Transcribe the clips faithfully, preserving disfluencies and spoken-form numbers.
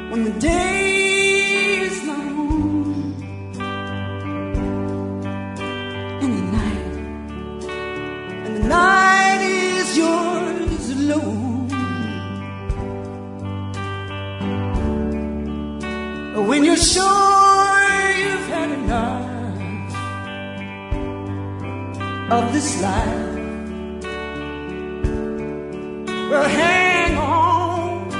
when the day is long and the night, and the night is yours alone. When you're sure you've had enough of this life, well, hang on.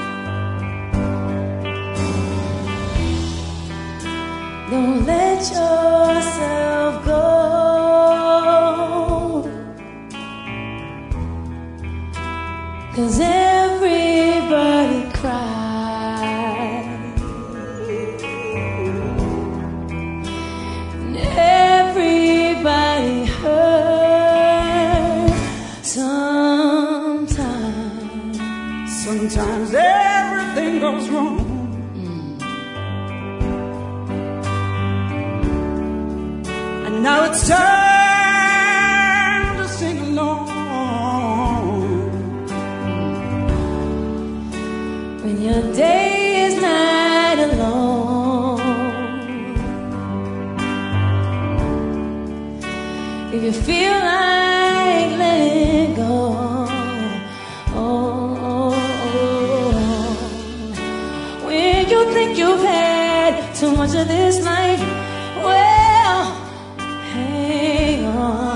Don't let yourself go, 'cause everybody cries and everybody hurts sometimes. Sometimes everything goes wrong. Now it's time to sing along. When your day is not alone, if you feel like letting go, oh, oh, oh. When you think you've had too much of this life, well, hang on.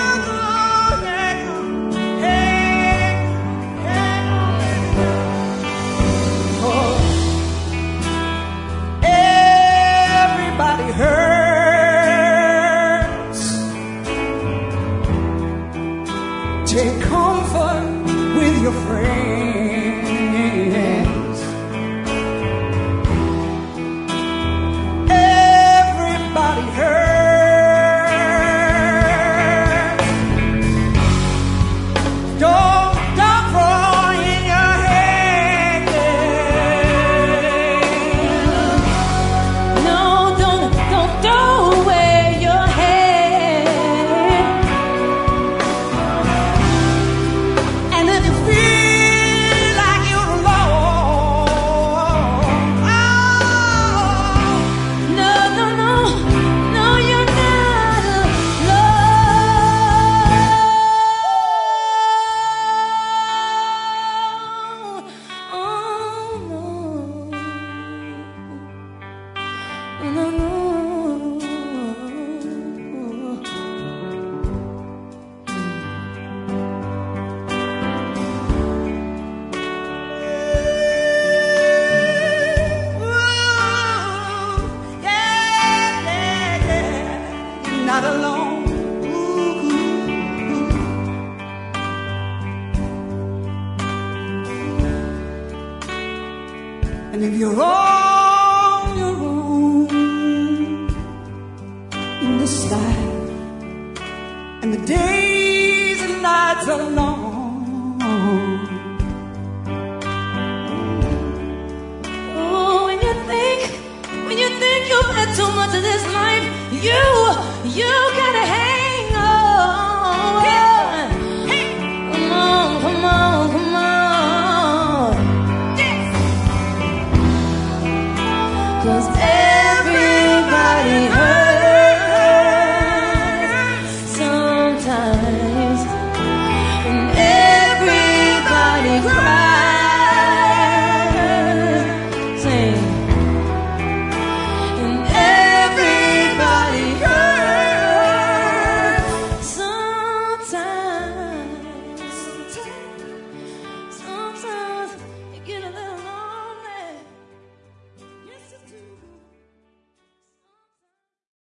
Oh, everybody hurts. Take comfort with your friends. Everybody hurts. Not alone. Ooh. And if you're on your own in this life, and the days and nights are long, oh, when you think, when you think you've had too much of this life, you, you gotta have